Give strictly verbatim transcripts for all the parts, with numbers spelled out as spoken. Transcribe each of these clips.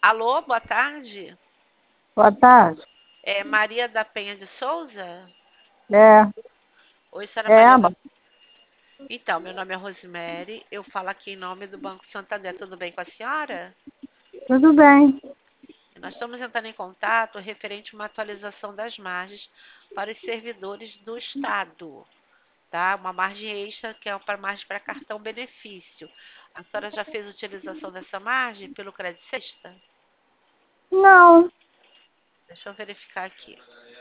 Alô, boa tarde. Boa tarde. É Maria da Penha de Souza? É, Oi, senhora é, Maria da... aba. Então, meu nome é Rosemary, eu falo aqui em nome do Banco Santander. Tudo bem com a senhora? Tudo bem. Nós estamos entrando em contato referente a uma atualização das margens para os servidores do Estado, tá? Uma margem extra que é para margem para cartão benefício. A senhora já fez utilização dessa margem pelo Crédito Sexta? Não, Deixa eu verificar aqui.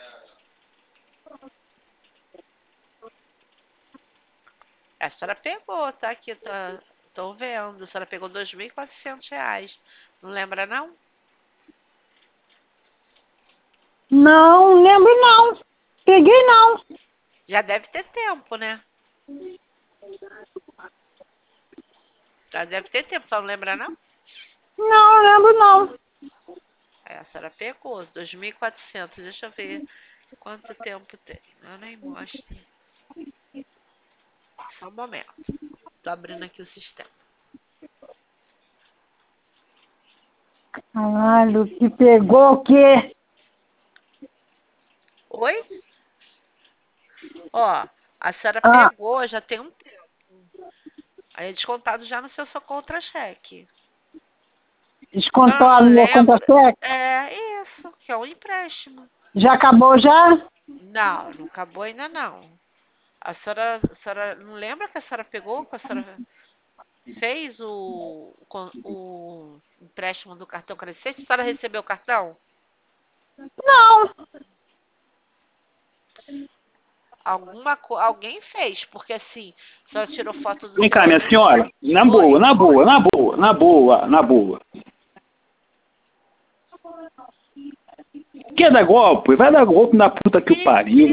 A senhora pegou, tá? Aqui, tá, tô vendo. A senhora pegou dois mil e quatrocentos reais. Não lembra, não? não lembro não. Peguei não. Já deve ter tempo, né? Já deve ter tempo, só não lembra, não? Não lembro não. É, a senhora pegou, dois mil e quatrocentos. Deixa eu ver quanto tempo tem. Eu nem mostro. Só um momento. Tô abrindo aqui o sistema. Caralho, que pegou o quê? Oi? Ó, a senhora Ah, pegou, já tem um tempo. Aí é descontado já no seu seu contra-cheque. A senhora descontou a não minha lembra? conta-cheque? É isso, que é um empréstimo. Já acabou já? Não, não acabou ainda não. A senhora, a senhora não lembra que a senhora pegou, que a senhora fez o, o, o empréstimo do cartão Crescente? A senhora recebeu o cartão? Não. Alguma, co- alguém fez, porque assim, a senhora tirou foto do Vem seu cá, minha aniversário. senhora. Na boa, Oi. na boa, na boa, na boa, na boa. Quer dar golpe? Vai dar golpe na puta que o pariu.